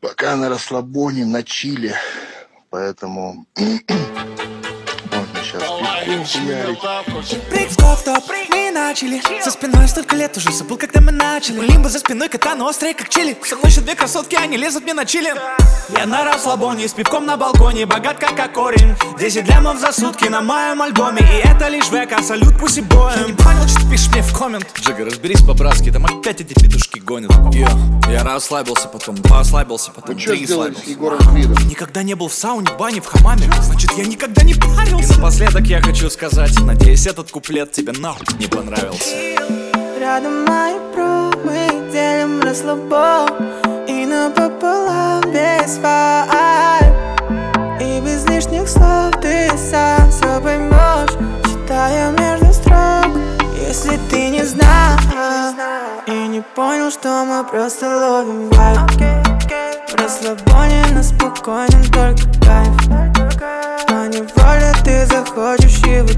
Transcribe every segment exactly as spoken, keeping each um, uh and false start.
Пока на расслабоне, на чиле. Поэтому можно сейчас пивку хуярить. Прыг, стоп, стоп, мы начали. За спиной столько лет, уже забыл, когда мы начали. Лимбо за спиной, катана острая, как чили. Со мной еще две красотки, они лезут мне на чили. Я на расслабоне, с пивком на балконе. Богат, как корень. Десять лямов за сутки на моем альбоме. И это лишь века, салют пусть и боем. Я не понял, что ты пишешь мне в коммент. Джига, разберись по-братски, там опять эти петушки гонят. Йо, я расслабился, потом два ослабился, потом Вы три что сделали с слабился. Егором Кридом? Никогда не был в сауне, в бане, в хамаме. Значит, я никогда не парился. И напоследок я хочу сказать, надеюсь, этот куплет тебе нахуй не понравился. Рядом мои про, мы делим расслабон. И напополам без вайб. И без лишних слов ты сам все поймешь, читая между строк. Если ты не знал и не понял, что мы просто ловим вайб. В расслабоне на спокойном только кайф. Но неволе ты захочешь его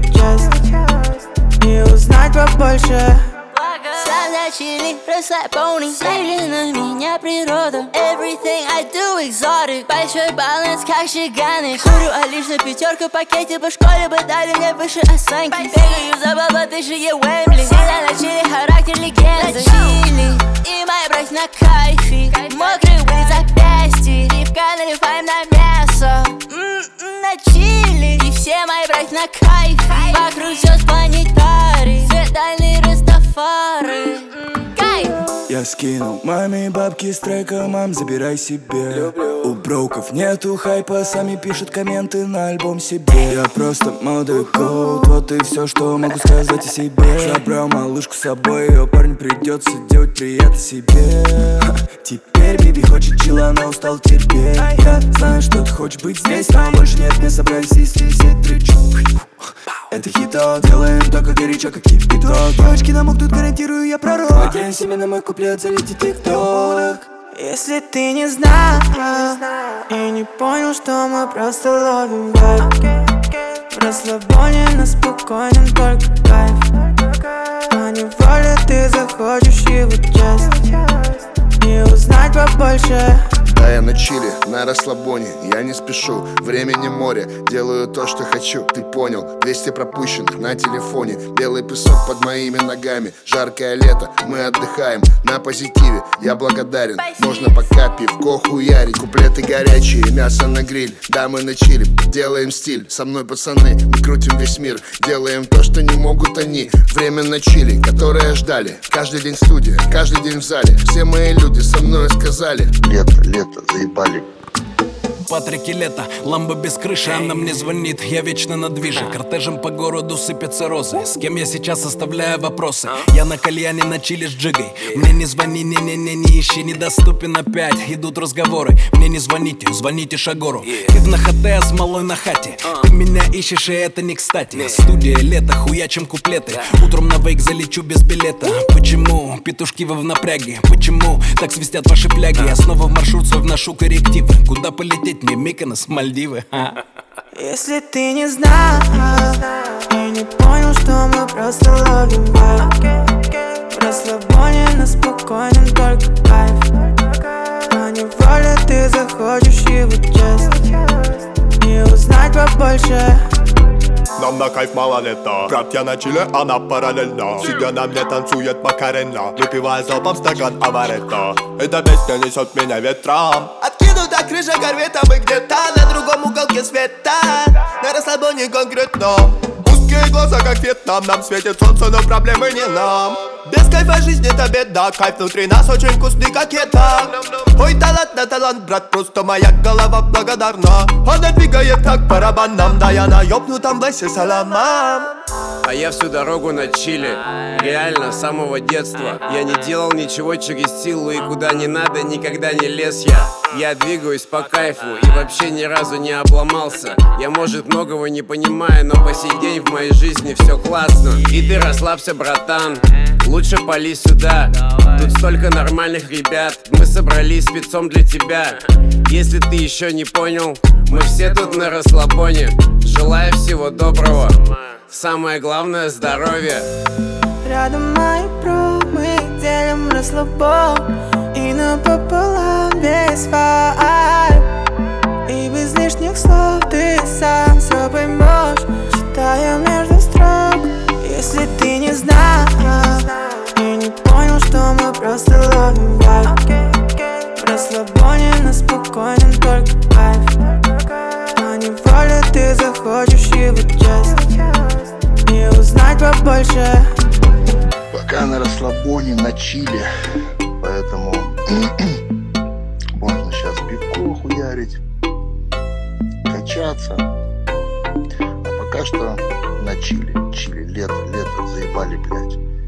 часть и узнать побольше. Сам на чили, расслабоне. Смотри на меня природа. Everything I do exotic. Большой баланс, как шиганы. Курю, а лишь на пятерку в пакете. По школе бы дали мне выше оценки. Бегаю за баба, ты же е Уэмбли. Всегда на чили, характер легенды. Чили, и моя брать на кайфе. Мокрый будет запястье. Пивка наливаем на мясо. М-м, на чили. И все мои брать на кайфе. Вокруг все с планетарий. Светальный Растафары. Кайф. Я скинул маме бабки с трека, мам, забирай себе. У броков нету хайпа, сами пишут комменты на альбом себе. Я просто молодой коут, вот и все, что могу сказать о себе. Забрал малышку с собой, ее парню придется делать приятно себе. Теперь Биби хочет чила, но устал терпеть. Я знаю, что ты хочешь быть здесь, но больше нет, мы собрались и все тречу. Это хит-то, делаем только горячо, как кипяток. Девочки намокнут, гарантирую, я пророк. Надеюсь, именно мой куплет залетит тик-ток. Если ты не знал и не понял, что мы просто ловим вайб. В расслабоне на спокойном только кайф. Но неволе ты захочешь его часть и узнать побольше. Да, я на чили, на расслабоне, я не спешу. Времени море, делаю то, что хочу. Ты понял, двести пропущенных на телефоне. Белый песок под моими ногами. Жаркое лето, мы отдыхаем на позитиве, я благодарен. Можно пока пивко хуярить. Куплеты горячие, мясо на гриль. Да, мы на чили, делаем стиль. Со мной пацаны, мы крутим весь мир. Делаем то, что не могут они. Время на чили, которое ждали. Каждый день студия, каждый день в зале. Все мои люди со мной сказали: лето, лето, заебали. Патрики лето, ламбо без крыши, она мне звонит, я вечно на движе. Кортежем по городу сыпятся розы. С кем я сейчас оставляю вопросы? Я на кальяне, на чили с джигой. Мне не звони, не-не-не, не ищи, недоступен опять. Идут разговоры, мне не звоните, звоните Шагору. Ты в нахате, с малой на хате. Ты меня ищешь, и это не кстати. Студия, лето, хуячим куплеты. Утром на вейк залечу без билета. Почему? Петушки вы в напряге. Почему? Так свистят ваши фляги. Я снова в маршрут свой вношу коррективы. Куда полететь? Мне Миконос, Мальдивы. Если ты не знал и не понял, что мы просто ловим вайб. В расслабоне на спокойном только кайф. Но неволе ты захочешь его часть и узнать побольше. Нам на кайф мало лета. Брат, я на чиле, она параллельно. Сидя на мне танцует Макарена, выпивая залпом стакан аваретто. Эта песня несет меня ветром. Откинута крыша корвета, мы где-то на другом уголке света. На расслабоне конкретно. Узкие глаза, как Вьетнам. Нам светит солнце, но проблемы не нам. Без кайфа жизнь это беда. Кайф внутри нас очень вкусный, как еда. Ой, талант на талант, брат, просто моя голова благодарна. Она двигает как барабаном. Да я на ёбнутом басе саламам. А я всю дорогу на чили. Реально, с самого детства. Я не делал ничего через силу, и куда не надо, никогда не лез я. Я двигаюсь по кайфу и вообще ни разу не обломался. Я, может, многого не понимаю, но по сей день в моей жизни все классно. И ты расслабься, братан, лучше пали сюда. Тут столько нормальных ребят, мы собрались спецом для тебя. Если ты еще не понял, мы все тут на расслабоне. Желаю всего доброго, самое главное — здоровье. Рядом мои про, мы делим расслабон. И напополам без вайб. больше. Пока на расслабоне, на чиле. Поэтому можно сейчас пивко хуярить, качаться. А пока что на чиле. Чили, лето, лето, заебали, блядь.